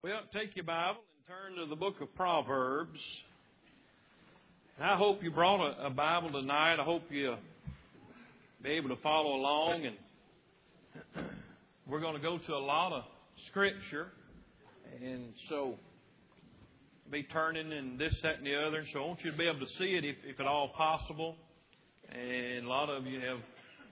Well, take your Bible and turn to the book of Proverbs. And I hope you brought a Bible tonight. I hope you'll be able to follow along. And we're going to go to a lot of Scripture. And so, be turning and this, that, and the other. And so I want you to be able to see it if at all possible. And a lot of you have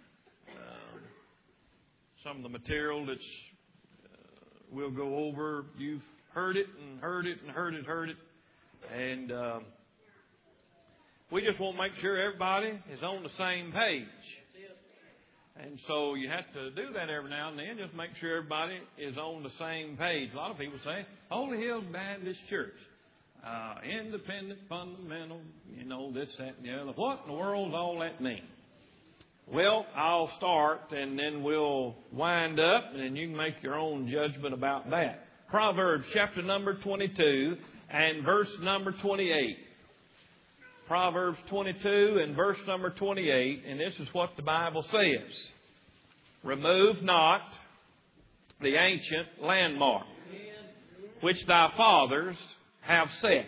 some of the material that's we'll go over. You've heard it and heard it and heard it. And we just want to make sure everybody is on the same page. And so you have to do that every now and then. Just make sure everybody is on the same page. A lot of people say, Holy Hills Baptist Church. Independent, fundamental, this, that, and the other. What in the world does all that mean? Well, I'll start and then we'll wind up and then you can make your own judgment about that. Proverbs chapter number 22 and verse number 28. Proverbs 22 and verse number 28, and this is what the Bible says. Remove not the ancient landmark, which thy fathers have set.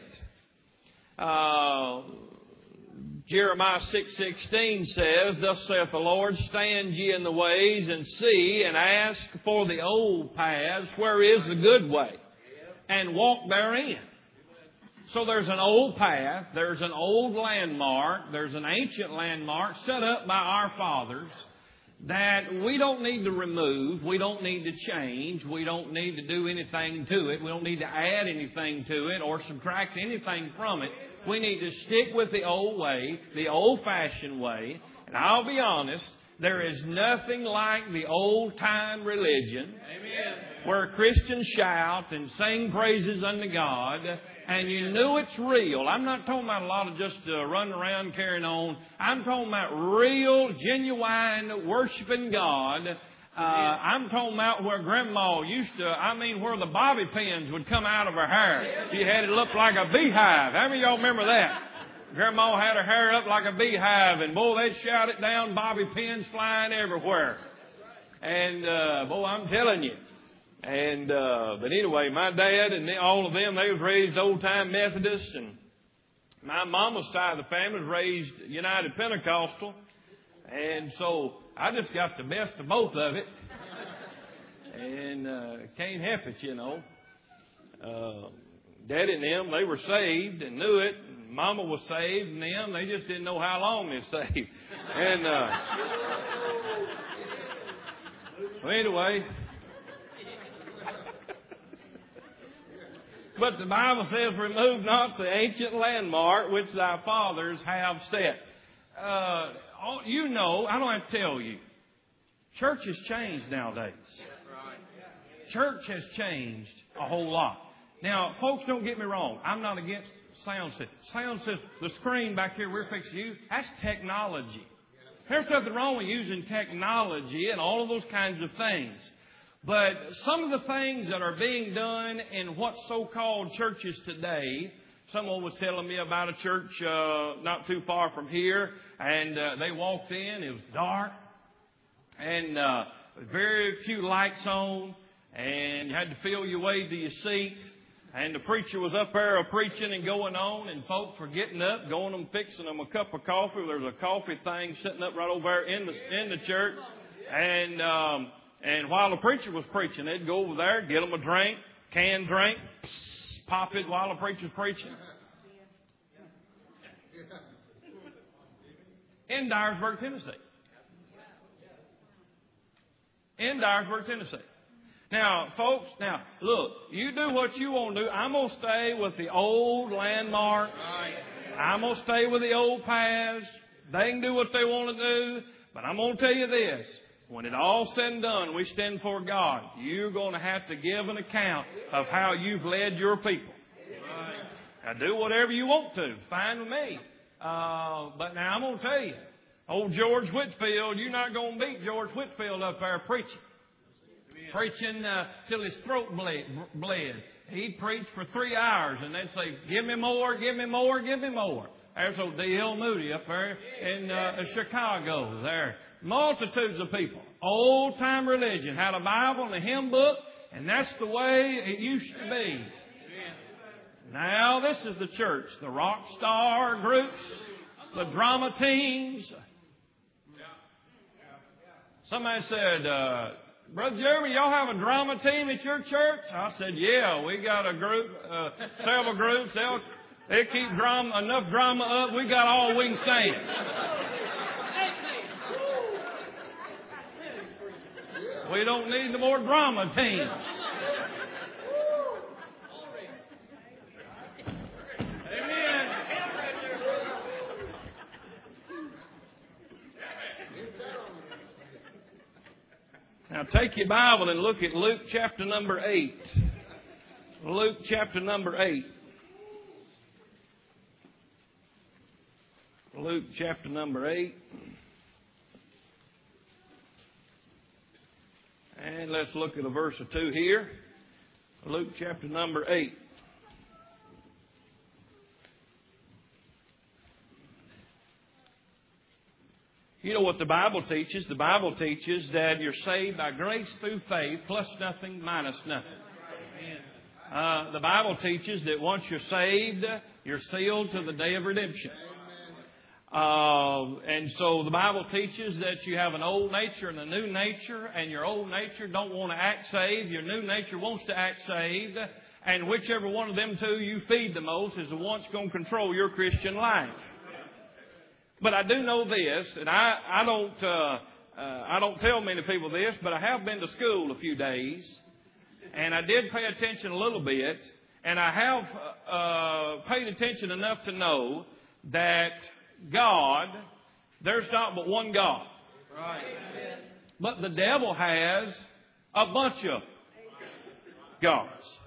Jeremiah 6:16 says, Thus saith the Lord, Stand ye in the ways and see, and ask for the old paths, where is the good way, and walk therein. So there's an old path, there's an old landmark, there's an ancient landmark set up by our fathers that we don't need to remove, we don't need to change, we don't need to do anything to it, we don't need to add anything to it or subtract anything from it. We need to stick with the old way, the old-fashioned way. And I'll be honest, there is nothing like the old-time religion. Amen. Where Christians shout and sing praises unto God, and you knew it's real. I'm not talking about a lot of just running around carrying on. I'm talking about real, genuine worshiping God. I'm talking about where Grandma used to, where the bobby pins would come out of her hair. She had it look like a beehive. How many of y'all remember that? Grandma had her hair up like a beehive, and boy, they'd shout it down, bobby pins flying everywhere. And, I'm telling you. And, but anyway, my dad and all of them, they was raised old-time Methodists, and my mama's side of the family was raised United Pentecostal. And so I just got the best of both of it. And can't help it, Daddy and them, they were saved and knew it. And Mama was saved, and them, they just didn't know how long they were saved. And well, anyway. But the Bible says, Remove not the ancient landmark which thy fathers have set. I don't have to tell you. Church has changed nowadays. Church has changed a whole lot. Now, folks, don't get me wrong. I'm not against sound system. Sound system, the screen back here we're fixing to use, that's technology. There's nothing wrong with using technology and all of those kinds of things. But some of the things that are being done in what so-called churches today, someone was telling me about a church not too far from here, and they walked in, it was dark, and very few lights on, and you had to feel your way to your seat, and the preacher was up there preaching and going on, and folks were getting up, going and fixing them a cup of coffee. There was a coffee thing sitting up right over there in the church, and while the preacher was preaching, they'd go over there, get them a drink, canned drink, pop it while the preacher's preaching. In Dyersburg, Tennessee. In Dyersburg, Tennessee. Now, folks, look, you do what you want to do. I'm going to stay with the old landmarks. I'm going to stay with the old paths. They can do what they want to do. But I'm going to tell you this. When it all said and done, we stand for God. You're going to have to give an account of how you've led your people. Now, do whatever you want to. Fine with me. But now I'm going to tell you, old George Whitfield, you're not going to beat George Whitfield up there preaching. Preaching till his throat bled. He'd preach for 3 hours and they'd say, Give me more, give me more, give me more. There's old D.L. Moody up there in Chicago there. Multitudes of people. Old-time religion. Had a Bible and a hymn book. And that's the way it used to be. Now this is the church. The rock star groups, the drama teams. Somebody said, Brother Jeremy, y'all have a drama team at your church? I said, yeah, we got a group, several groups. They keep enough drama up. We got all we can stand. We don't need no more drama teams. Amen. Now take your Bible and look at Luke chapter number 8. Luke chapter number 8. Luke chapter number 8. And let's look at a verse or two here. Luke chapter number 8. You know what the Bible teaches? The Bible teaches that you're saved by grace through faith, plus nothing, minus nothing. The Bible teaches that once you're saved, you're sealed to the day of redemption. And so the Bible teaches that you have an old nature and a new nature, and your old nature don't want to act saved. Your new nature wants to act saved. And whichever one of them two you feed the most is the one that's going to control your Christian life. But I do know this, and I don't tell many people this, but I have been to school a few days, and I did pay attention a little bit, and I have paid attention enough to know that God, there's not but one God. Right. But the devil has a bunch of gods.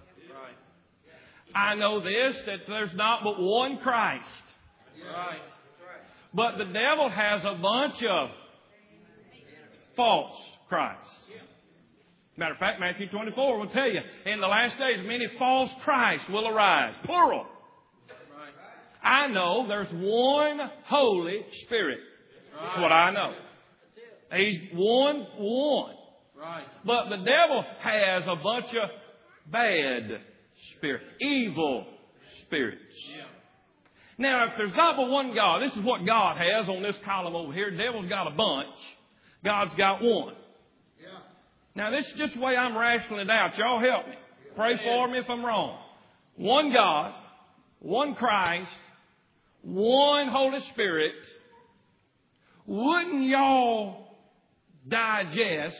I know this, that there's not but one Christ. Right. But the devil has a bunch of false Christs. Matter of fact, Matthew 24 will tell you, in the last days, many false Christs will arise. Plural. I know there's one Holy Spirit. That's what I know. He's one. Right. But the devil has a bunch of bad spirits, evil spirits. Yeah. Now, if there's not but one God, this is what God has on this column over here. The devil's got a bunch. God's got one. Yeah. Now, this is just the way I'm rationing it out. Y'all help me. Pray for me if I'm wrong. One God, one Christ, one Holy Spirit. Wouldn't y'all digest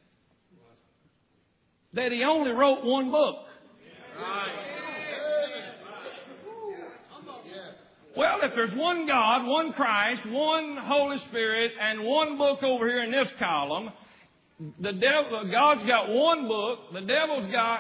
that He only wrote one book? Right. Well, if there's one God, one Christ, one Holy Spirit, and one book over here in this column, God's got one book, the devil's got...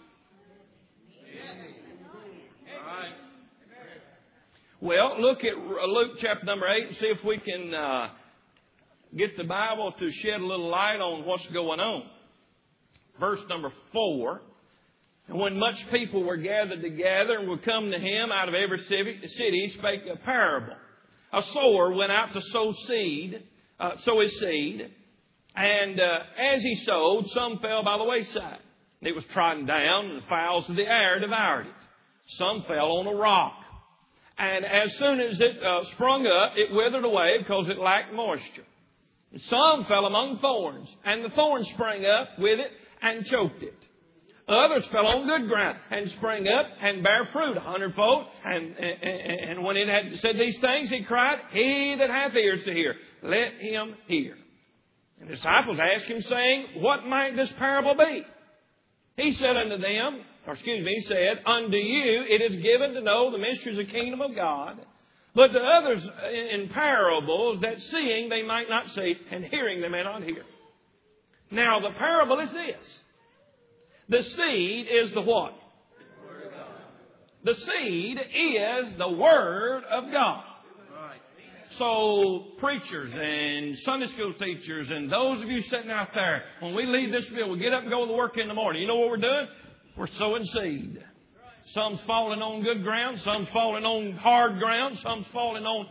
Well, look at Luke chapter number 8 and see if we can get the Bible to shed a little light on what's going on. Verse number 4. And when much people were gathered together and would come to him out of every city, he spake a parable. A sower went out to sow his seed. And as he sowed, some fell by the wayside. It was trodden down, and the fowls of the air devoured it. Some fell on a rock. And as soon as it sprung up, it withered away because it lacked moisture. And some fell among thorns, and the thorns sprang up with it and choked it. Others fell on good ground and sprang up and bare fruit 100-fold. And when it had said these things, he cried, He that hath ears to hear, let him hear. And the disciples asked him, saying, What might this parable be? He said, Unto you it is given to know the mysteries of the kingdom of God, but to others in parables, that seeing they might not see, and hearing they may not hear. Now the parable is this. The seed is the what? The seed is the Word of God. So preachers and Sunday school teachers and those of you sitting out there, when we leave this field, we get up and go to work in the morning. You know what we're doing? We're sowing seed. Some's falling on good ground. Some's falling on hard ground. Some's falling on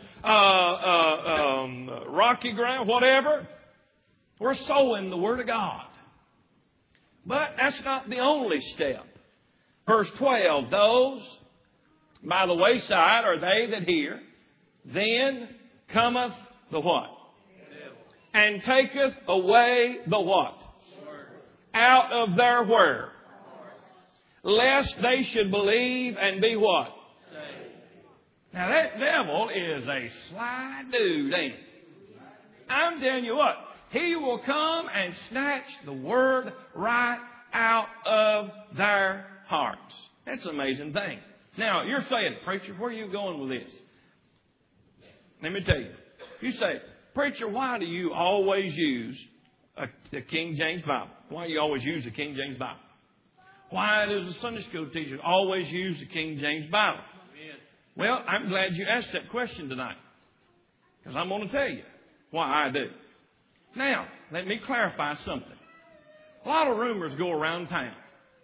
rocky ground, whatever. We're sowing the Word of God. But that's not the only step. Verse 12, those by the wayside are they that hear. Then cometh the what? And taketh away the what? Out of their where? Lest they should believe and be what? Now that devil is a sly dude, ain't he? I'm telling you what, he will come and snatch the Word right out of their hearts. That's an amazing thing. Now, you're saying, preacher, where are you going with this? Let me tell you. You say, preacher, why do you always use the King James Bible? Why do you always use the King James Bible? Why does the Sunday school teacher always use the King James Bible? Well, I'm glad you asked that question tonight. Because I'm going to tell you why I do. Now, let me clarify something. A lot of rumors go around town.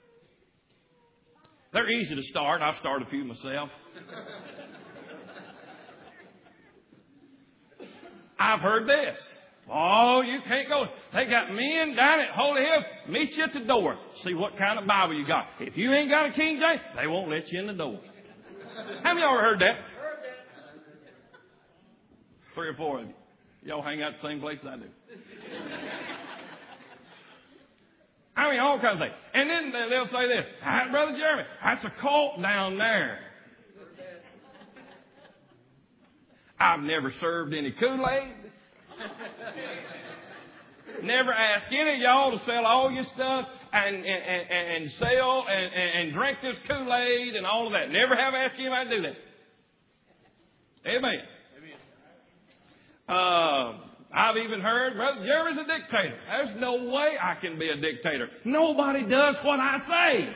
They're easy to start. I've started a few myself. I've heard this. Oh, you can't go. They got men down at Holy Hills. Meet you at the door. See what kind of Bible you got. If you ain't got a King James, they won't let you in the door. How many of y'all ever heard that? 3 or 4 of you. Y'all hang out the same place I do. I mean, all kinds of things. And then they'll say this, Brother Jeremy, that's a cult down there. I've never served any Kool-Aid. Never asked any of y'all to sell all your stuff and sell and drink this Kool-Aid and all of that. Never have asked anybody to do that. Amen. I've even heard, Brother Jeremy's a dictator. There's no way I can be a dictator. Nobody does what I say.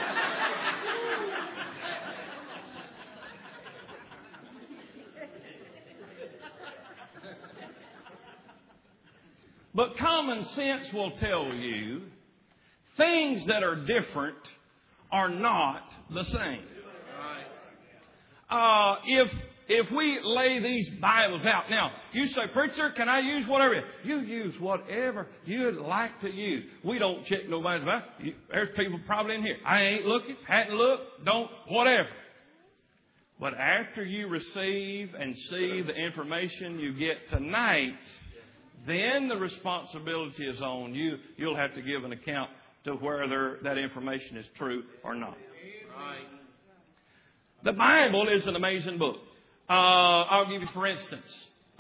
But common sense will tell you things that are different are not the same. If we lay these Bibles out. Now, you say, preacher, can I use whatever? You use whatever you'd like to use. We don't check nobody's Bible. There's people probably in here. I ain't looking, hadn't looked, don't, whatever. But after you receive and see the information you get tonight, then the responsibility is on you. You'll have to give an account to whether that information is true or not. The Bible is an amazing book. I'll give you for instance.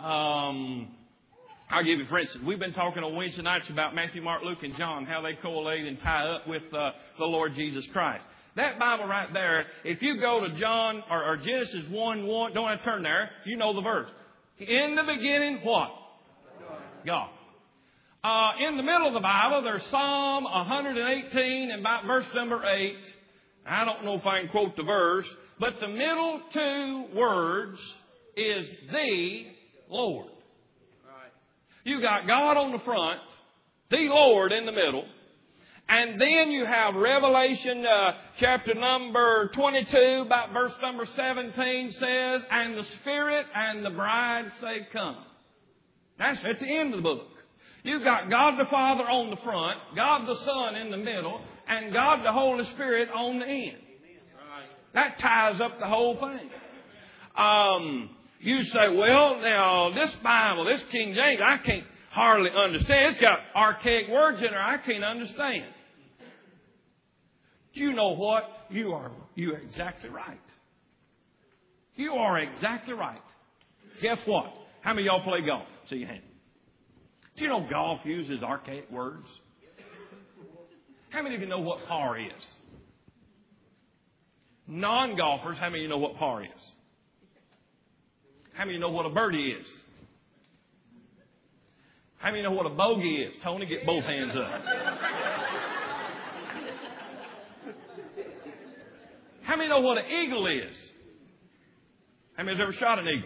We've been talking on Wednesday nights about Matthew, Mark, Luke, and John, how they correlate and tie up with the Lord Jesus Christ. That Bible right there, if you go to John or Genesis 1:1, don't have to turn there. You know the verse. In the beginning, what? God. In the middle of the Bible, there's Psalm 118 and about verse number 8. I don't know if I can quote the verse, but the middle 2 words is the Lord. You got God on the front, the Lord in the middle, and then you have Revelation chapter number 22, about verse number 17 says, and the Spirit and the bride say, come. That's at the end of the book. You've got God the Father on the front, God the Son in the middle, and God the Holy Spirit on the end. That ties up the whole thing. You say, well, now, this Bible, this King James, I can't hardly understand. It's got archaic words in there I can't understand. Do you know what? You're exactly right. You are exactly right. Guess what? How many of y'all play golf? See your hand. Do you know golf uses archaic words? How many of you know what par is? Non-golfers, how many of you know what par is? How many of you know what a birdie is? How many of you know what a bogey is? Tony, get both hands up. How many know what an eagle is? How many has ever shot an eagle?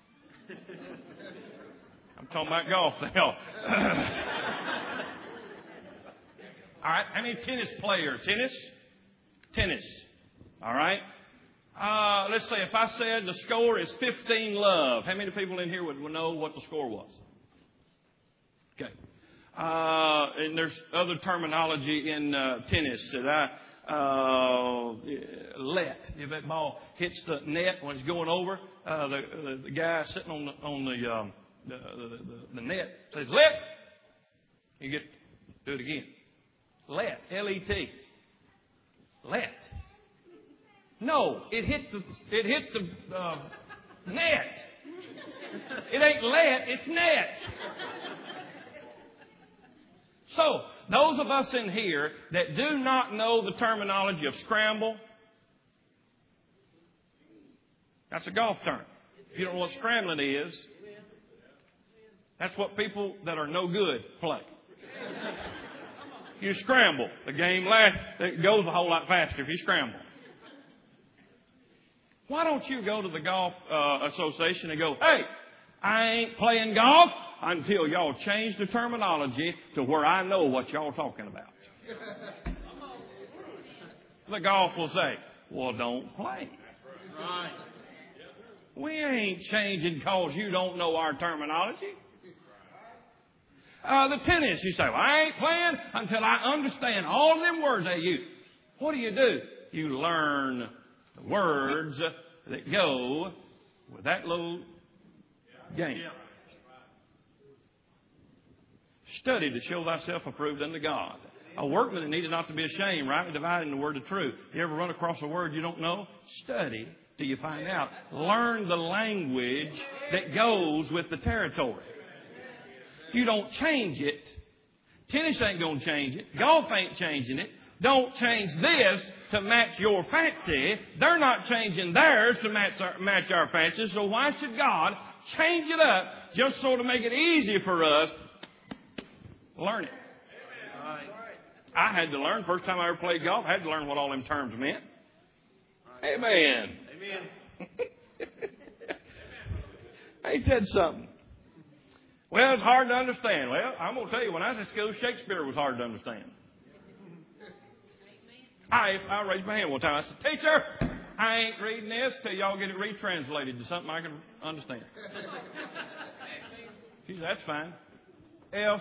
I'm talking about golf now. All right. How many tennis players? Tennis. All right. Let's say if I said the score is 15-love, how many people in here would know what the score was? Okay. And there's other terminology in tennis that let. If that ball hits the net when it's going over, the guy sitting on the net says, let. You get to do it again. Let. L-E-T. Let. No, it hit the net. It ain't let, it's net. So, those of us in here that do not know the terminology of scramble, that's a golf term. If you don't know what scrambling is, that's what people that are no good play. You scramble. The game it goes a whole lot faster if you scramble. Why don't you go to the golf association and go, hey, I ain't playing golf until y'all change the terminology to where I know what y'all talking about. The golf will say, well, don't play. Right. We ain't changing because you don't know our terminology. The tennis, you say, well, I ain't playing until I understand all of them words they use. What do? You learn the words that go with that little game. Study to show thyself approved unto God. A workman that needed not to be ashamed, rightly dividing the word of truth. You ever run across a word you don't know? Study till you find out. Learn the language that goes with the territory. You don't change it. Tennis ain't going to change it. Golf ain't changing it. Don't change this to match your fancy. They're not changing theirs to match our fancy. So why should God change it up just so to make it easy for us? Learn it. I had to learn. First time I ever played golf, I had to learn what all them terms meant. Amen. Ain't that something? Well, it's hard to understand. Well, I'm going to tell you, when I was in school, Shakespeare was hard to understand. I raised my hand one time. I said, teacher, I ain't reading this till y'all get it retranslated to something I can understand. She said, that's fine. F.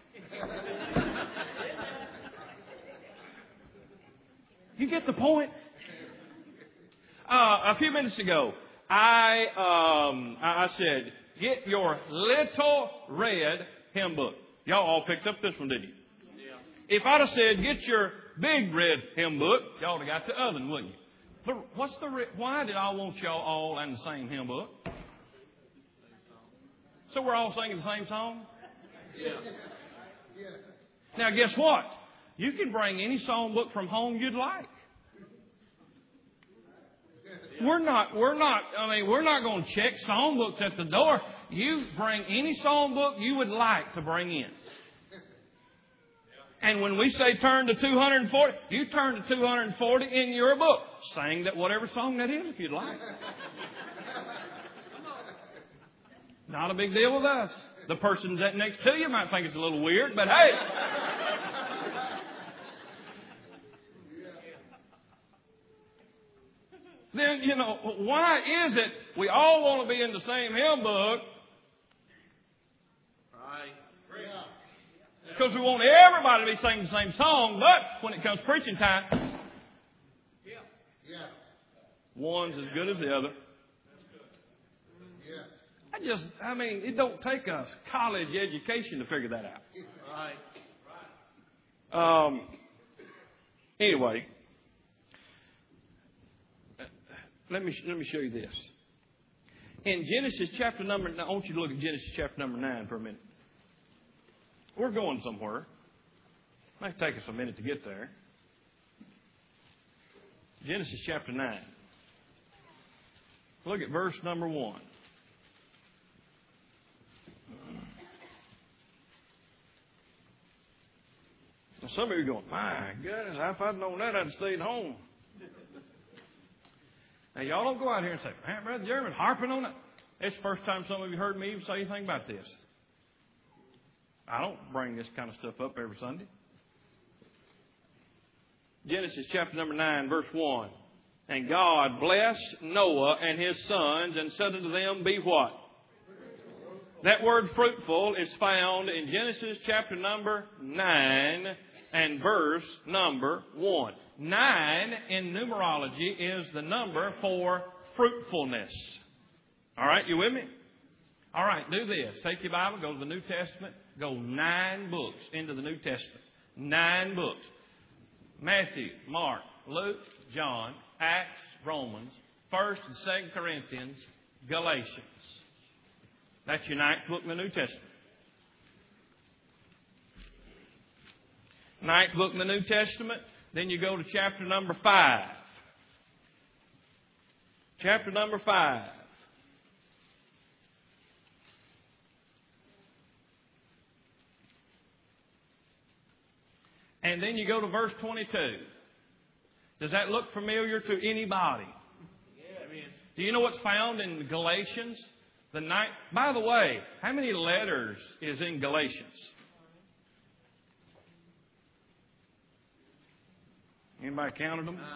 You get the point? A few minutes ago, I said, get your little red hymn book. Y'all all picked up this one, didn't you? Yeah. If I'd have said, get your big red hymn book, y'all would have got the other one, wouldn't you? But why did I want y'all all in the same hymn book? So we're all singing the same song? Yeah. Now, guess what? You can bring any song book from home you'd like. We're not going to check song books at the door. You bring any song book you would like to bring in. And when we say turn to 240, you turn to 240 in your book. Sing that whatever song that is if you'd like. Not a big deal with us. The person that's next to you might think it's a little weird, but hey. Then, why is it we all want to be in the same hymn book? Right. Because we want everybody to be singing the same song, but when it comes preaching time, one's as good as the other. It don't take us college education to figure that out. Anyway. Let me show you this. In Genesis chapter number 9, I want you to look at Genesis chapter number 9 for a minute. We're going somewhere. It might take us a minute to get there. Genesis chapter 9. Look at verse number 1. Now, some of you are going, my goodness, if I'd known that, I'd stayed home. Now, y'all don't go out here and say, man, Brother Jeremy, harping on it. It's the first time some of you heard me even say anything about this. I don't bring this kind of stuff up every Sunday. Genesis chapter number 9, verse 1. And God blessed Noah and his sons and said unto them, be what? That word fruitful is found in Genesis chapter number 9 and verse number 1. 9 in numerology is the number for fruitfulness. All right, you with me? All right, do this. Take your Bible, go to the New Testament, go 9 books into the New Testament. 9 books. Matthew, Mark, Luke, John, Acts, Romans, 1st and 2nd Corinthians, Galatians. That's your 9th book in the New Testament. 9th book in the New Testament. Then you go to chapter number 5. Chapter number 5. And then you go to verse 22. Does that look familiar to anybody? Yeah. Do you know what's found in Galatians? By the way, how many letters is in Galatians? Anybody counted them?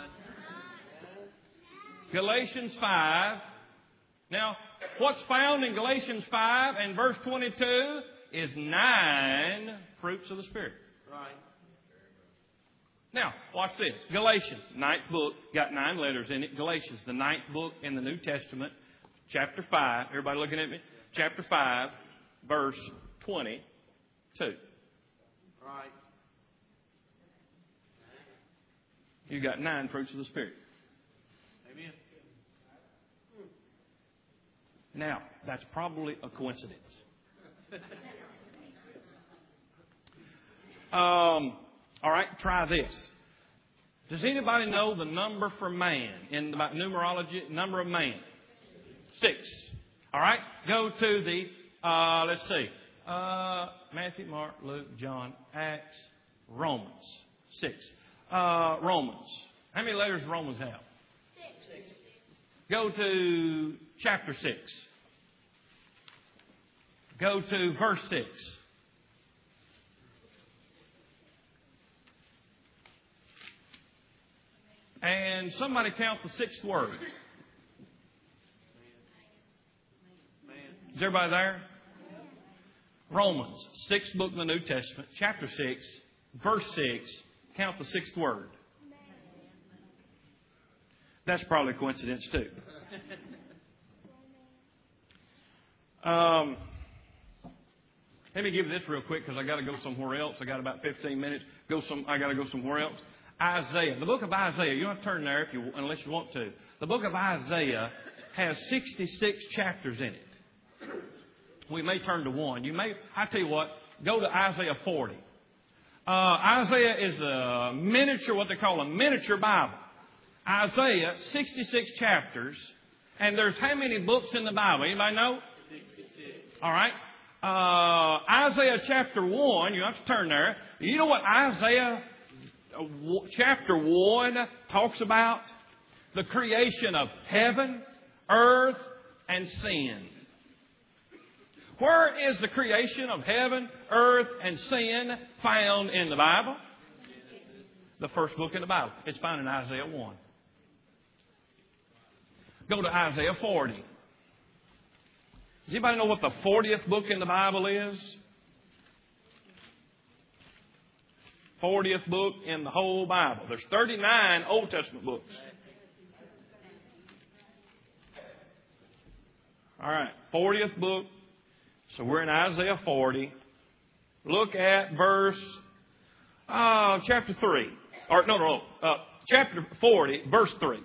Galatians 5. Now, what's found in Galatians 5 and verse 22 is 9 fruits of the Spirit. Right. Now, watch this. Galatians, 9th book, got 9 letters in it. Galatians, the 9th book in the New Testament, chapter 5. Everybody looking at me? Chapter 5, verse 22. Right. You got 9 fruits of the Spirit. Amen. Now, that's probably a coincidence. All right, try this. Does anybody know the number for man in numerology? Number of man? 6. All right, go to the, let's see, Matthew, Mark, Luke, John, Acts, Romans. 6. Romans. How many letters does Romans have? 6. Go to chapter 6. Go to verse 6. And somebody count the 6th word. Is everybody there? Romans, 6th book in the New Testament, chapter 6, verse 6. Count the 6th word. That's probably a coincidence too. Let me give you this real quick because I got to go somewhere else. I got about 15 minutes. I got to go somewhere else. Isaiah. The book of Isaiah, you don't have to turn there unless you want to. The book of Isaiah has 66 chapters in it. We may turn to one. I tell you what, go to Isaiah 40. Isaiah is a miniature, what they call a miniature Bible. Isaiah, 66 chapters. And there's how many books in the Bible? Anybody know? 66. All right. Isaiah chapter 1, you don't have to turn there. You know what Isaiah chapter 1 talks about? The creation of heaven, earth, and sin. Where is the creation of heaven, earth, and sin found in the Bible? The first book in the Bible. It's found in Isaiah 1. Go to Isaiah 40. Does anybody know what the 40th book in the Bible is? 40th book in the whole Bible. There's 39 Old Testament books. All right, 40th book. So we're in Isaiah 40. Look at chapter 3. Chapter 40, verse 3.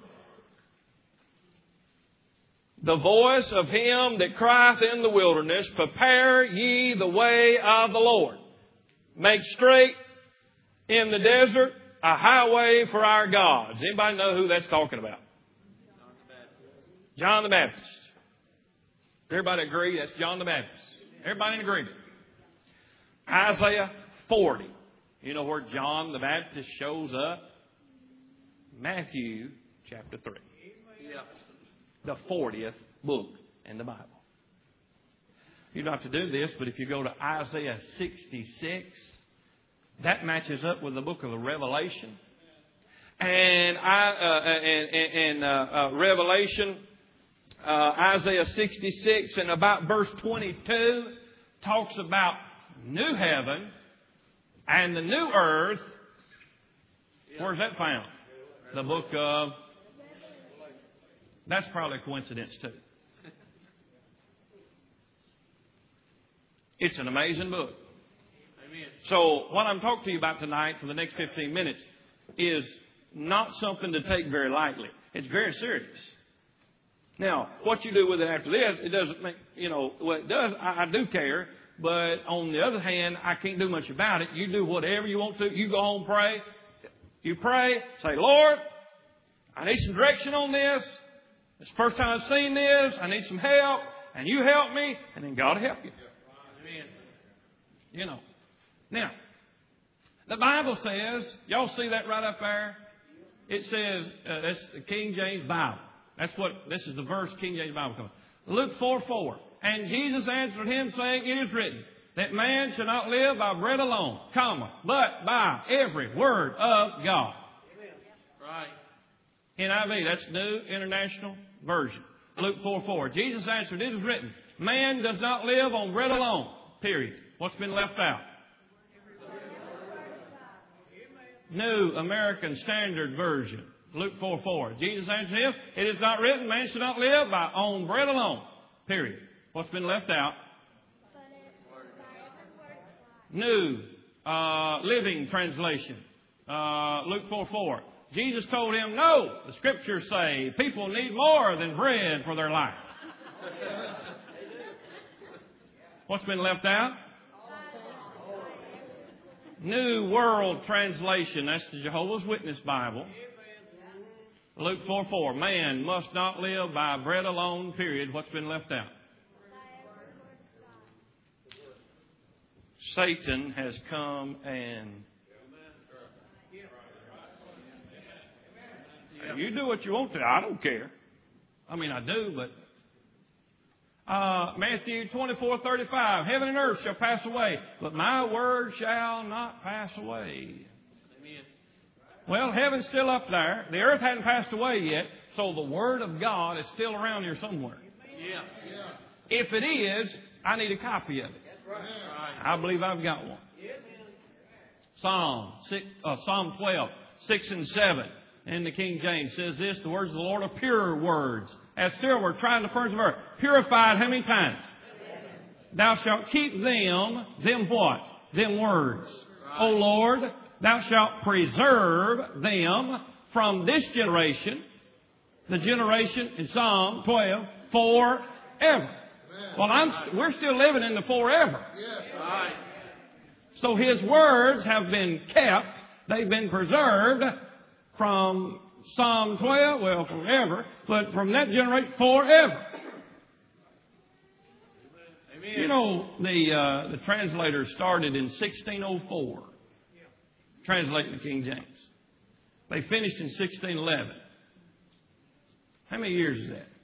The voice of him that crieth in the wilderness, prepare ye the way of the Lord. Make straight in the desert a highway for our God. Does anybody know who that's talking about? John the Baptist. Does everybody agree that's John the Baptist? Everybody in agreement? Isaiah 40. You know where John the Baptist shows up? Matthew chapter 3. The 40th book in the Bible. You don't have to do this, but if you go to Isaiah 66, that matches up with the book of the Revelation. And Revelation Isaiah 66 and about verse 22 talks about new heaven and the new earth. Where's that found? The book of... That's probably a coincidence too. It's an amazing book. Amen. So what I'm talking to you about tonight for the next 15 minutes is not something to take very lightly. It's very serious. Now, what you do with it after this, it doesn't make, well, it does, I do care, but on the other hand, I can't do much about it. You do whatever you want to. You go home, pray. You pray, say, Lord, I need some direction on this. It's the first time I've seen this. I need some help. And you help me, and then God will help you. Amen. Now, the Bible says, y'all see that right up there? It says, that's the King James Bible. This is the verse King James Bible comes. Luke 4:4. And Jesus answered him, saying, it is written, that man shall not live by bread alone, but by every word of God. Amen. Right. NIV, that's New International Version. Luke 4:4. Jesus answered, it is written, man does not live on bread alone. Period. What's been left out? New American Standard Version. Luke 4:4. Jesus answered him, it is not written, man shall not live by on bread alone. Period. What's been left out? New Living Translation. Luke 4:4. Jesus told him, no, the Scriptures say people need more than bread for their life. What's been left out? New World Translation. That's the Jehovah's Witness Bible. Luke 4:4. Man must not live by bread alone, period. What's been left out? Satan has come and... You do what you want to. I don't care. I mean, I do, but... Matthew 24:35. Heaven and earth shall pass away, but my word shall not pass away. Amen. Well, heaven's still up there. The earth hasn't passed away yet, so the word of God is still around here somewhere. Yeah. If it is, I need a copy of it. I believe I've got one. Psalm 12, 6 and 7 in the King James says this, the words of the Lord are pure words, as silver tried in the furnace of earth, purified how many times? Thou shalt keep them what? Them words. O Lord, thou shalt preserve them from this generation, the generation in Psalm 12, forever. Well, we're still living in the forever. So His words have been kept. They've been preserved from Psalm 12, well, forever, but from that generation, forever. Amen. You know, the translators started in 1604, translating the King James. They finished in 1611. How many years is that?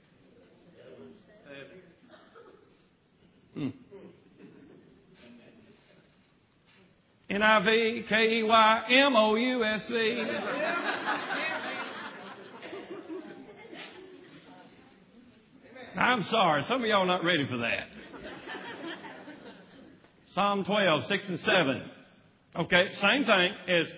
NIV, KEYMOUSE. I'm sorry, some of y'all are not ready for that. Psalm 12, 6 and 7. Okay, same thing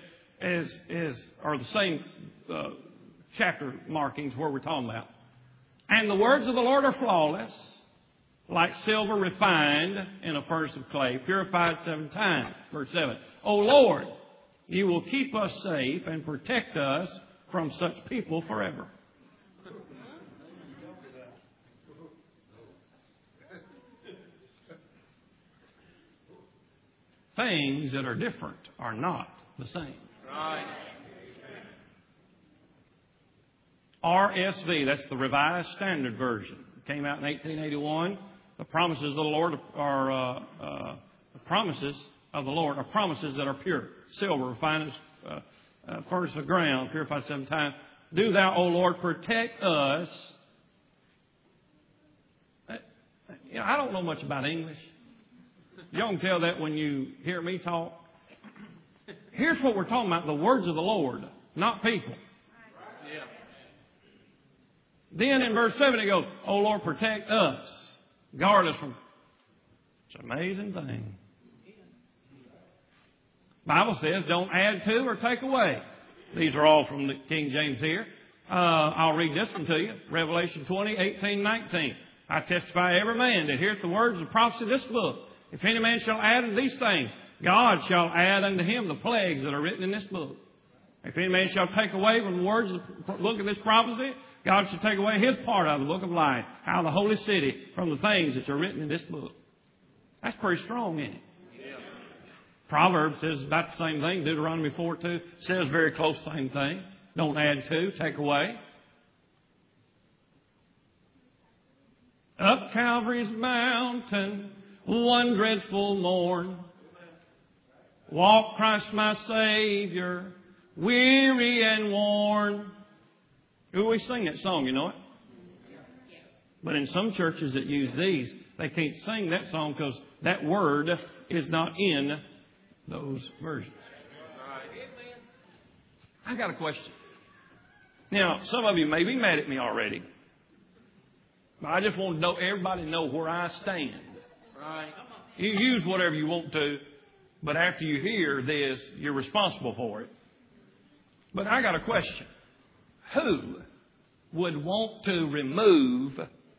or the same chapter markings where we're talking about. And the words of the Lord are flawless, like silver refined in a furnace of clay, purified 7 times. Verse 7. O Lord, you will keep us safe and protect us from such people forever. Things that are different are not the same. Right. RSV, that's the Revised Standard Version. It came out in 1881. The promises of the Lord are promises that are pure. Silver, refined as furnace of ground, purified 7 times. Do thou, O Lord, protect us. I don't know much about English. Y'all can tell that when you hear me talk. Here's what we're talking about, the words of the Lord, not people. Then in verse 7 it goes, "Oh Lord, protect us. Guard us from..." It's an amazing thing. Bible says, don't add to or take away. These are all from the King James here. I'll read this one to you. Revelation 20, 18, 19. "I testify every man that heareth the words of the prophecy of this book. If any man shall add unto these things, God shall add unto him the plagues that are written in this book. If any man shall take away from the words of the book of this prophecy, God shall take away his part out of the book of life, out of the holy city, from the things that are written in this book." That's pretty strong, isn't it? Proverbs says about the same thing. Deuteronomy 4:2 says very close same thing. Don't add to, take away. "Up Calvary's mountain, one dreadful morn, walked Christ my Savior, weary and worn." Ooh, we sing that song, you know it? But in some churches that use these, they can't sing that song because that word is not in those versions. I got a question. Now, some of you may be mad at me already, but I just want to know everybody know where I stand. Right? You use whatever you want to, but after you hear this, you're responsible for it. But I got a question. Who would want to remove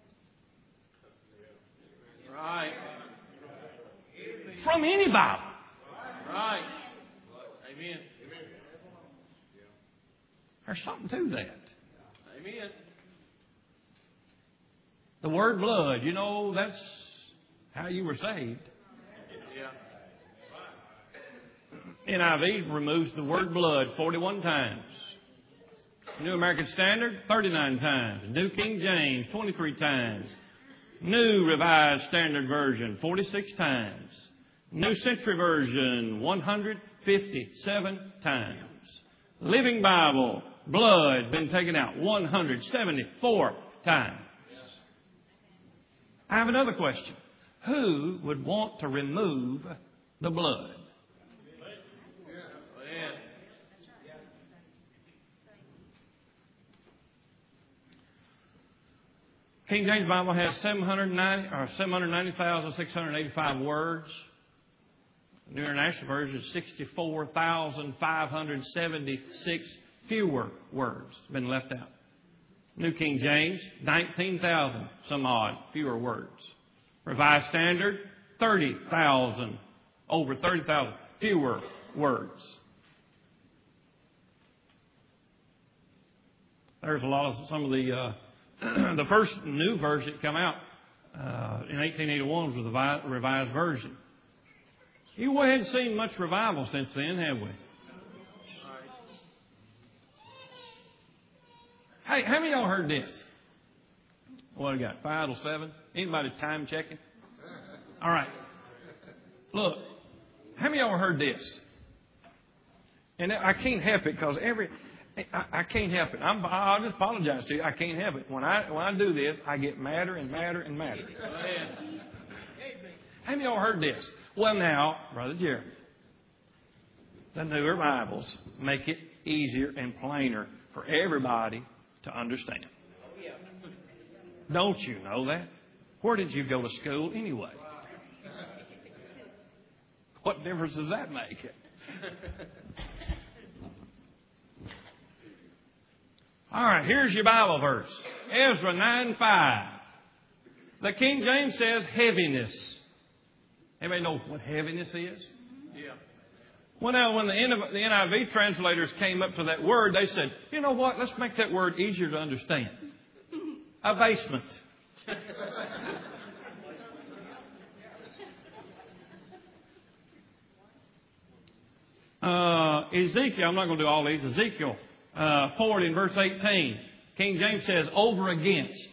from any Bible? Right. Amen. There's something to that. Amen. The word blood, you know, that's how you were saved. Yeah. NIV removes the word blood 41 times. New American Standard, 39 times. New King James, 23 times. New Revised Standard Version, 46 times. New Century Version, 157 times. Living Bible, blood, been taken out 174 times. I have another question. Who would want to remove the blood? King James Bible has 790,685 words. The New International Version is 64,576 fewer words been left out. New King James, 19,000 some odd fewer words. Revised Standard, 30,000, over 30,000 fewer words. There's a lot of some of the the first new version that came out in 1881 was the Revised Version. We hadn't seen much revival since then, have we? Hey, how many of y'all heard this? What do we got? 5 till 7? Anybody time checking? All right. Look, how many of y'all heard this? And I can't help it because I can't help it. I'll just apologize to you. I can't help it. When I do this, I get madder and madder and madder. How many of y'all heard this? Well, now, Brother Jerry, the newer Bibles make it easier and plainer for everybody to understand. Don't you know that? Where did you go to school anyway? What difference does that make? All right, here's your Bible verse. Ezra 9:5. The King James says heaviness. Anybody know what heaviness is? Yeah. Well, now, when the NIV translators came up to that word, they said, you know what? Let's make that word easier to understand. Abasement. Ezekiel, I'm not going to do all these. Ezekiel 40 in verse 18. King James says over against.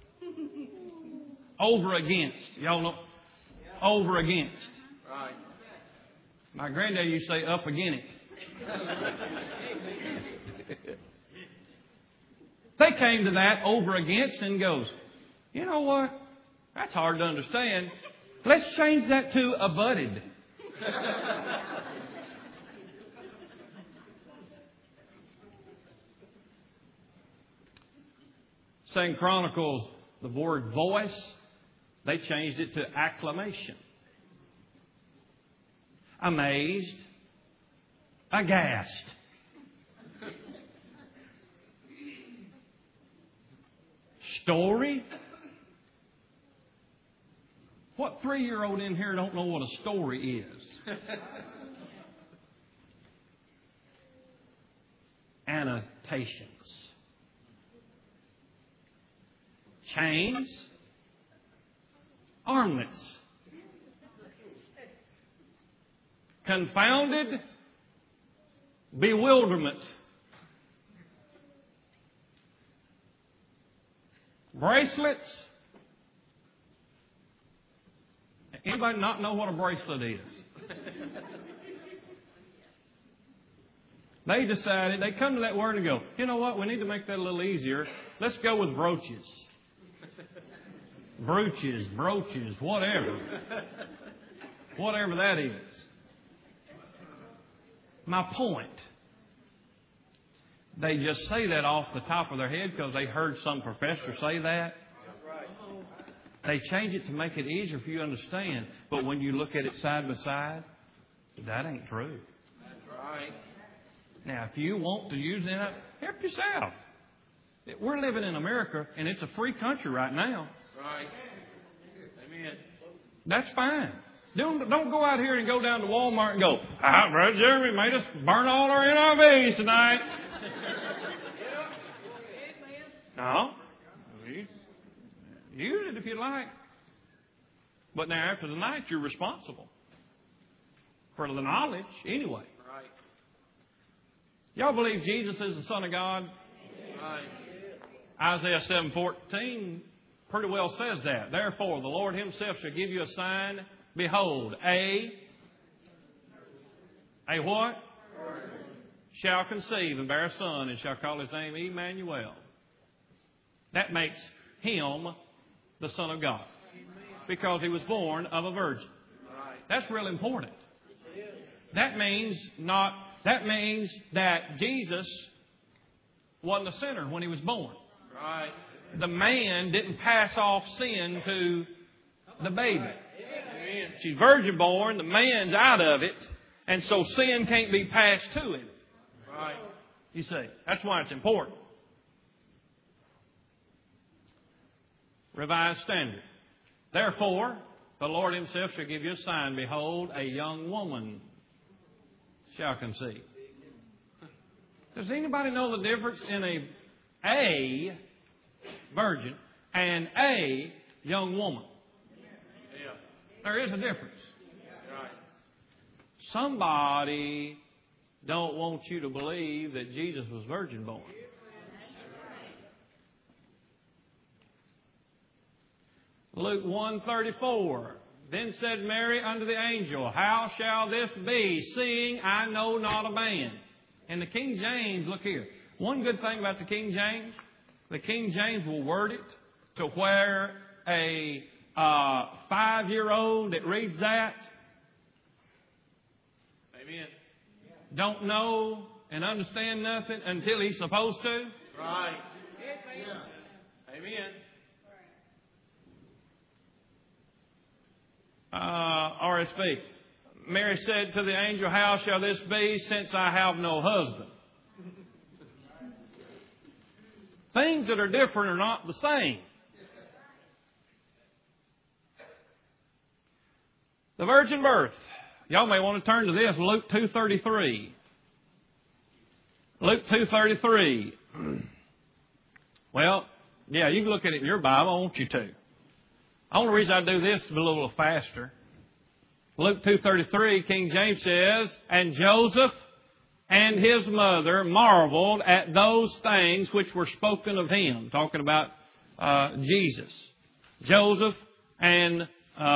Over against. Y'all know? Over against. Right. My granddad used to say up against it. They came to that over against and goes, you know what? That's hard to understand. Let's change that to abutted. 2 Chronicles, the word voice, they changed it to acclamation. Amazed, aghast. Story? What 3-year-old in here don't know what a story is? Annotations. Chains. Armlets. Confounded. Bewilderment. Bracelets. Anybody not know what a bracelet is? They decided, they come to that word and go, you know what, we need to make that a little easier. Let's go with brooches. Brooches, brooches, whatever. Whatever that is. My point. They just say that off the top of their head because they heard some professor say that. They change it to make it easier for you to understand. But when you look at it side by side, that ain't true. That's right. Now, if you want to use it, help yourself. We're living in America, and it's a free country right now. Right. Amen. That's fine. Don't go out here and go down to Walmart and go, Brother Jeremy made us burn all our NIVs tonight. No. Use it if you like. But now after the night, you're responsible for the knowledge anyway. Right. Y'all believe Jesus is the Son of God? Right. Isaiah 7:14 pretty well says that. Therefore, the Lord Himself shall give you a sign. Behold, a what? Shall conceive and bear a son, and shall call his name Emmanuel. That makes Him the Son of God, because He was born of a virgin. That's real important. That means that Jesus wasn't a sinner when He was born. Right. The man didn't pass off sin to the baby. She's virgin born, the man's out of it, and so sin can't be passed to him. Right. You see, that's why it's important. Revised Standard. Therefore, the Lord Himself shall give you a sign. Behold, a young woman shall conceive. Does anybody know the difference in a virgin and a young woman? There is a difference. Somebody don't want you to believe that Jesus was virgin born. Luke 1:34. Then said Mary unto the angel, How shall this be, seeing I know not a man? And the King James, look here. One good thing about the King James will word it to where a 5-year-old that reads that, amen, don't know and understand nothing until he's supposed to. Right. Amen. RSV. Mary said to the angel, How shall this be, since I have no husband? Things that are different are not the same. The virgin birth. Y'all may want to turn to this, Luke 2:33. Luke 2:33. Well, yeah, you can look at it in your Bible. I want you to. The only reason I do this is a little faster. Luke 2:33, King James says, And Joseph and his mother marveled at those things which were spoken of him. Talking about Jesus. Joseph and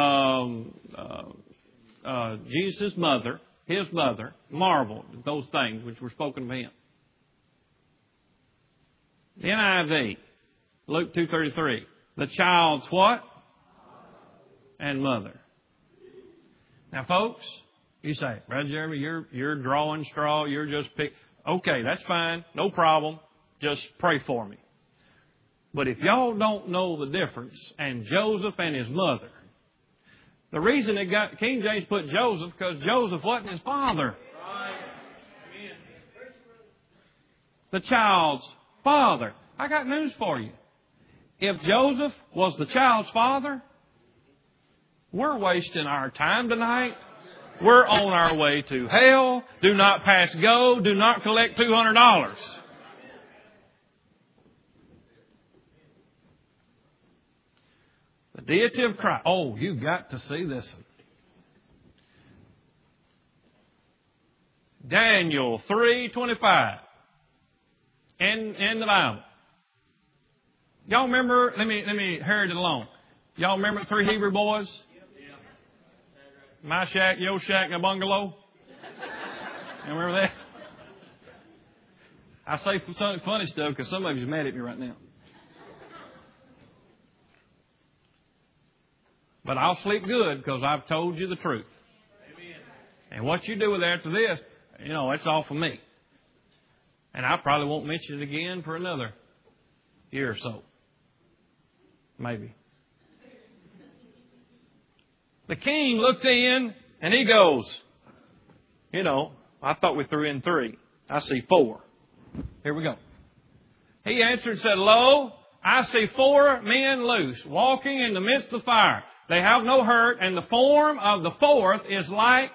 Jesus' mother, his mother, marveled at those things which were spoken of him. The NIV, Luke 2:33. The child's what? And mother. Now, folks, you say, Brother Jeremy, you're drawing straw. You're just pick. Okay, that's fine. No problem. Just pray for me. But if y'all don't know the difference, and Joseph and his mother, the reason King James put Joseph, because Joseph wasn't his father. The child's father. I got news for you. If Joseph was the child's father, we're wasting our time tonight. We're on our way to hell. Do not pass go. Do not collect $200. The deity of Christ. Oh, you've got to see this one. Daniel 3:25. In the Bible. Y'all remember, let me hurry it along. Y'all remember the 3 Hebrew boys? My shack, your shack, and a bungalow? You remember that? I say some funny stuff because some of you's mad at me right now. But I'll sleep good because I've told you the truth. And what you do with it after this, it's all for me. And I probably won't mention it again for another year or so. Maybe. The king looked in and he goes, I thought we threw in 3. I see 4. Here we go. He answered and said, Lo, I see 4 men loose, walking in the midst of the fire. They have no hurt, and the form of the 4th is like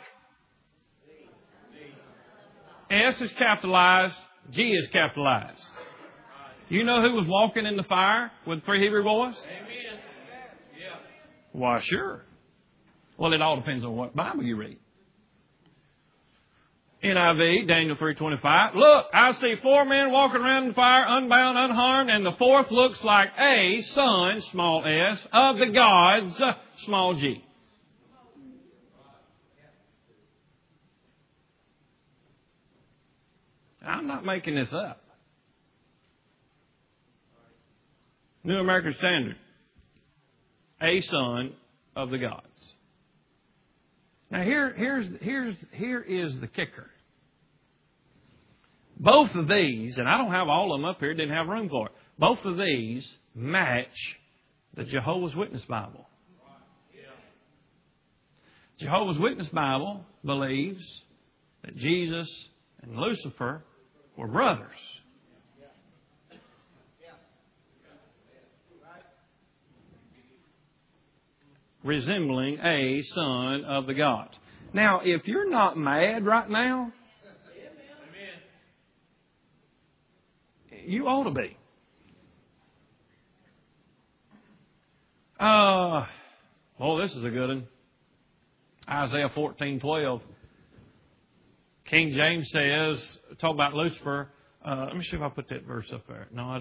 S is capitalized, G is capitalized. You know who was walking in the fire with the 3 Hebrew boys? Amen. Yeah. Why, sure. Well, it all depends on what Bible you read. NIV, Daniel 3:25. Look, I see 4 men walking around in the fire, unbound, unharmed, and the 4th looks like a son, small s, of the gods, small g. I'm not making this up. New American Standard. A son of the gods. Now here is the kicker. Both of these, and I don't have all of them up here, didn't have room for it. Both of these match the Jehovah's Witness Bible. Jehovah's Witness Bible believes that Jesus and Lucifer were brothers. Resembling a son of the gods. Now, if you're not mad right now, you ought to be. This is a good one. Isaiah 14:12. King James says, talk about Lucifer. Let me see if I put that verse up there. No, I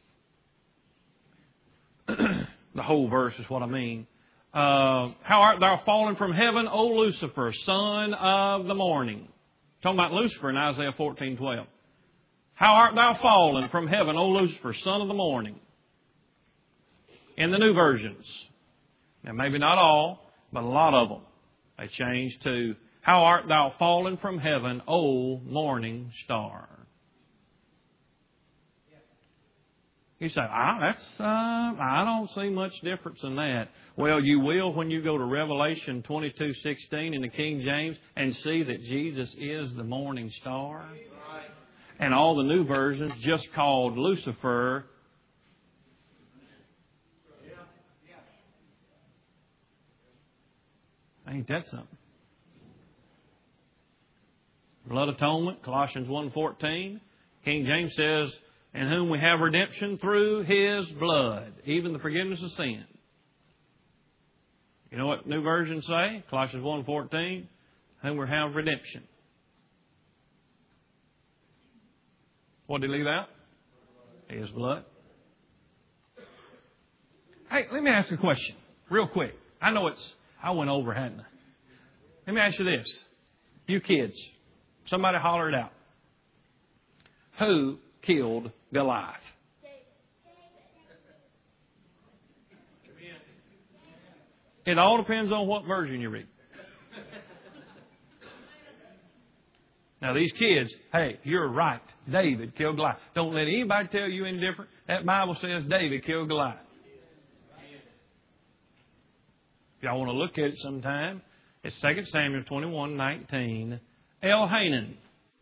didn't. The whole verse is what I mean. How art thou fallen from heaven, O Lucifer, son of the morning? Talking about Lucifer in Isaiah 14:12. How art thou fallen from heaven, O Lucifer, son of the morning? In the new versions. Now, maybe not all, but a lot of them. They change to, how art thou fallen from heaven, O morning star? You say, I don't see much difference in that. Well, you will when you go to Revelation 22:16 in the King James and see that Jesus is the morning star. And all the new versions just called Lucifer. Ain't that something? Blood atonement, Colossians 1:14. King James says, in whom we have redemption through His blood, even the forgiveness of sin. You know what new versions say? Colossians 1:14, whom we have redemption. What did he leave out? His blood. Hey, let me ask you a question, real quick. I know I went over, hadn't I? Let me ask you this. You kids, somebody holler it out. Who killed Goliath? It all depends on what version you read. Now these kids, hey, you're right. David killed Goliath. Don't let anybody tell you any different. That Bible says David killed Goliath. If y'all want to look at it sometime, it's 2 Samuel 21:19. Elhanan,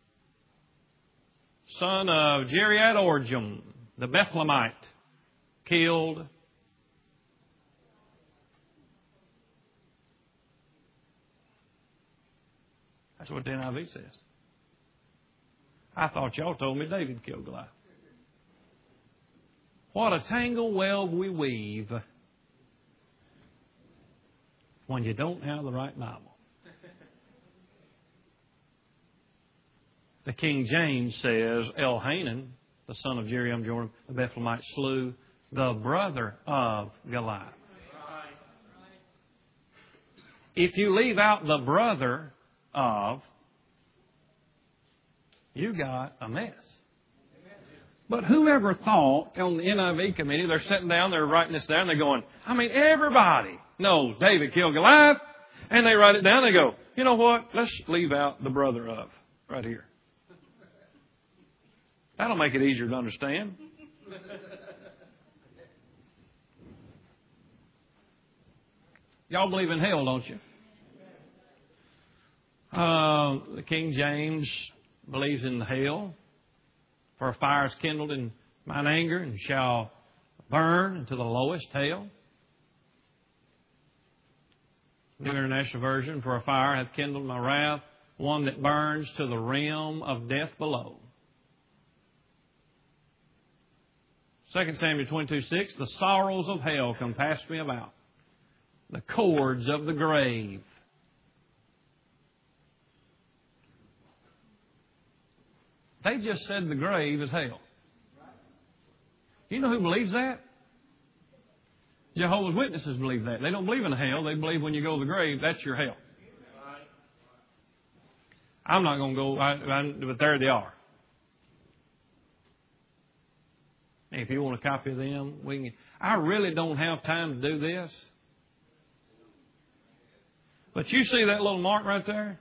son of Jeriad-Orjam, the Bethlehemite, killed That's what the NIV says. I thought y'all told me David killed Goliath. What a tangle web we weave when you don't have the right Bible. The King James says, Elhanan, the son of Jeriad-Orjam, the Bethlehemite, slew the brother of Goliath. If you leave out the brother of, you got a mess. But whoever thought on the NIV committee, they're sitting down, they're writing this down, they're going, everybody knows David killed Goliath. And they write it down, they go, you know what? Let's leave out the brother of right here. That'll make it easier to understand. Y'all believe in hell, don't you? The King James believes in hell. For a fire is kindled in mine anger and shall burn into the lowest hell. New International Version, for a fire hath kindled my wrath, one that burns to the realm of death below. 2 Samuel 22:6, the sorrows of hell compassed me about, the cords of the grave. They just said the grave is hell. You know who believes that? Jehovah's Witnesses believe that. They don't believe in hell. They believe when you go to the grave, that's your hell. I'm not going to go, but there they are. If you want a copy of them, we can. I really don't have time to do this. But you see that little mark right there?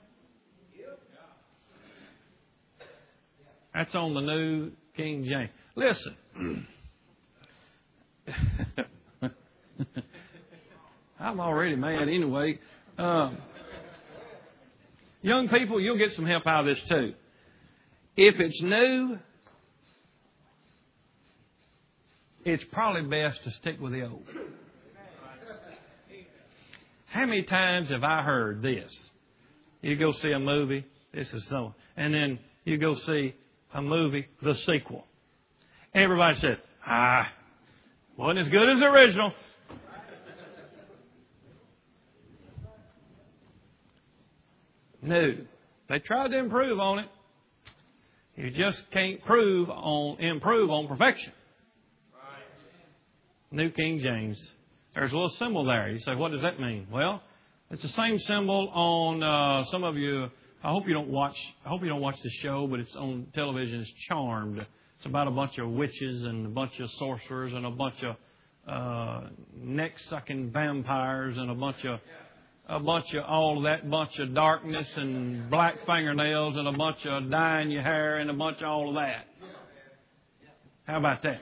That's on the New King James. Listen. I'm already mad anyway. Young people, you'll get some help out of this too. If it's new, it's probably best to stick with the old. How many times have I heard this? You go see a movie, this is so, and then you go see a movie, the sequel. Everybody said, wasn't as good as the original. No. They tried to improve on it. You just can't improve on perfection. New King James. There's a little symbol there. You say, what does that mean? Well, it's the same symbol on some of you. I hope you don't watch the show, but it's on television. It's Charmed. It's about a bunch of witches and a bunch of sorcerers and a bunch of neck-sucking vampires and a bunch of all of that, bunch of darkness and black fingernails and a bunch of dyeing your hair and a bunch of all of that. How about that?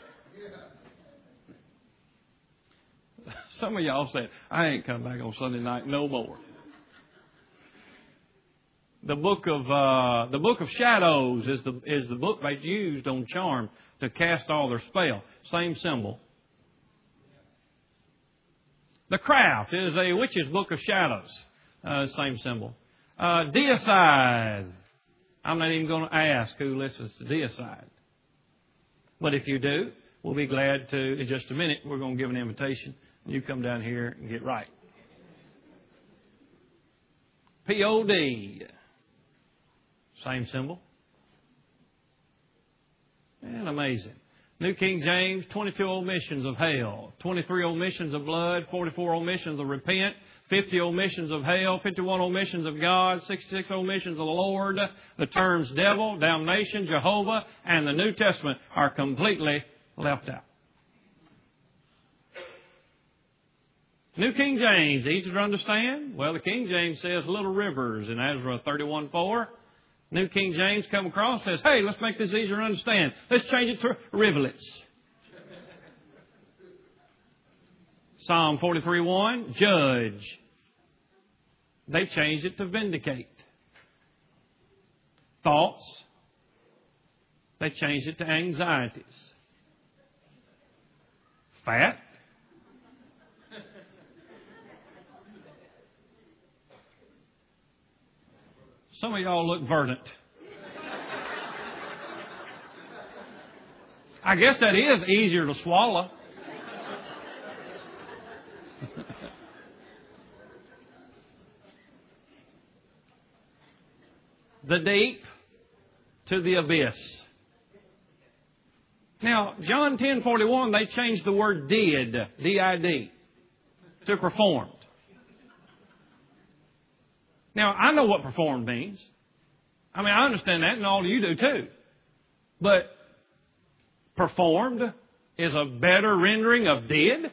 Some of y'all said, I ain't come back on Sunday night no more. The book of Shadows is the book they used on Charm to cast all their spell. Same symbol. The Craft is a witch's book of shadows. Same symbol. Deicide. I'm not even going to ask who listens to Deicide. But if you do, we'll be glad to, in just a minute, we're going to give an invitation. You come down here and get right. P-O-D. Same symbol. And amazing. New King James, 22 omissions of hell, 23 omissions of blood, 44 omissions of repent, 50 omissions of hell, 51 omissions of God, 66 omissions of the Lord. The terms devil, damnation, Jehovah, and the New Testament are completely left out. New King James, easy to understand? Well, the King James says little rivers in Ezra 31:4. New King James come across and says, hey, let's make this easier to understand. Let's change it to rivulets. Psalm 43:1, judge. They changed it to vindicate. Thoughts. They changed it to anxieties. Fat. Some of y'all look verdant. I guess that is easier to swallow. The deep to the abyss. Now, John 10:41, they changed the word did, D-I-D, to performed. Now, I know what performed means. I mean, I understand that, and all of you do too. But performed is a better rendering of did.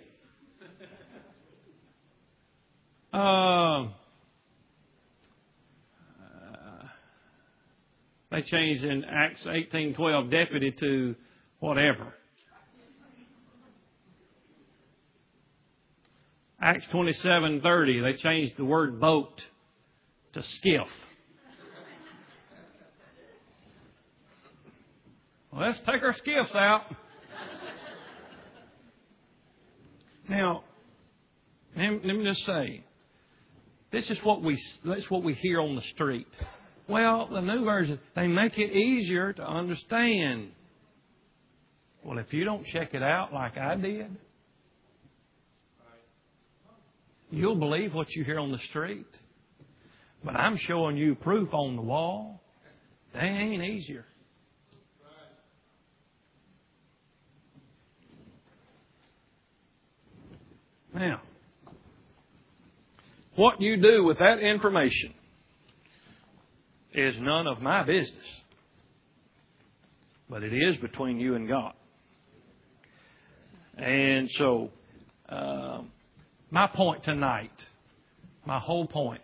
They changed in Acts 18:12 deputy to whatever. Acts 27:30, they changed the word boat to skiff. Well, let's take our skiffs out. Now, let me just say, this is what we hear on the street. Well, the new version, they make it easier to understand. Well, if you don't check it out like I did, you'll believe what you hear on the street. But I'm showing you proof on the wall. They ain't easier. Now, what you do with that information is none of my business. But it is between you and God. And so, my point tonight, my whole point,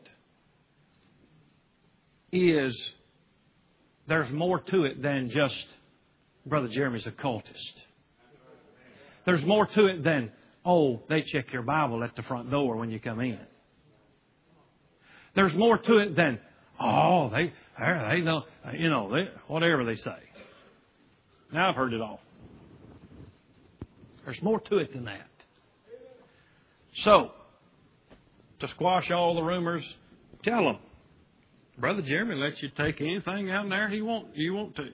is there's more to it than just Brother Jeremy's occultist. There's more to it than, oh, they check your Bible at the front door when you come in. There's more to it than, oh, they know, whatever they say. Now I've heard it all. There's more to it than that. So, to squash all the rumors, tell them, Brother Jeremy lets you take anything out in there you want to.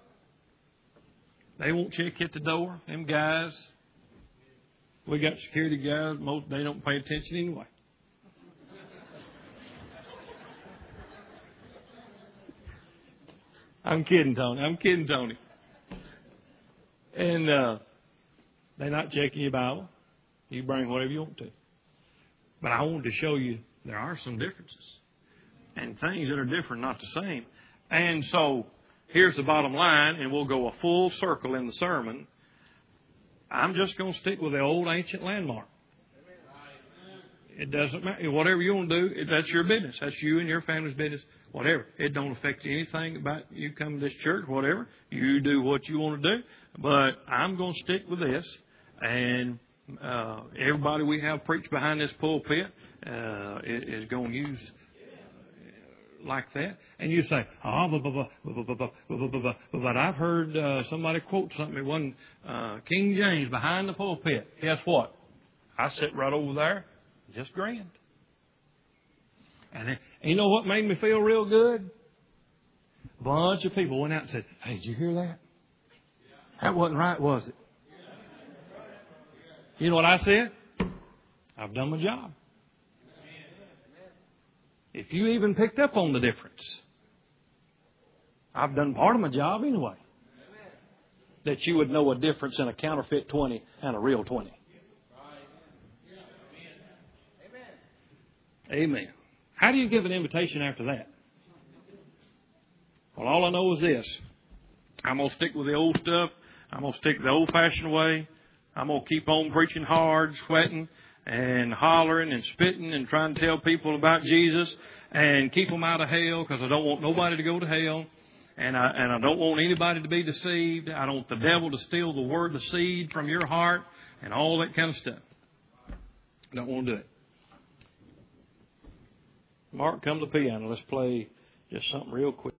They won't check you at the door. Them guys, we got security guys, they don't pay attention anyway. I'm kidding, Tony. And they're not checking your Bible. You bring whatever you want to. But I wanted to show you there are some differences. And things that are different, not the same. And so, here's the bottom line, and we'll go a full circle in the sermon. I'm just going to stick with the old ancient landmark. It doesn't matter. Whatever you want to do, that's your business. That's you and your family's business. Whatever. It don't affect anything about you coming to this church, whatever. You do what you want to do. But I'm going to stick with this. And everybody we have preached behind this pulpit is going to use like that. And you say, but I've heard somebody quote something. It wasn't King James behind the pulpit. Guess what? I sit right over there, just grinned. And you know what made me feel real good? A bunch of people went out and said, hey, did you hear that? That wasn't right, was it? You know what I said? I've done my job. If you even picked up on the difference, I've done part of my job anyway. That you would know a difference in a counterfeit 20 and a real 20. Amen. How do you give an invitation after that? Well, all I know is this. I'm going to stick with the old stuff. I'm going to stick the old-fashioned way. I'm going to keep on preaching hard, sweating, and hollering and spitting and trying to tell people about Jesus and keep them out of hell, because I don't want nobody to go to hell. And I don't want anybody to be deceived. I don't want the devil to steal the word, the seed from your heart, and all that kind of stuff. I don't want to do it. Mark, come to the piano. Let's play just something real quick.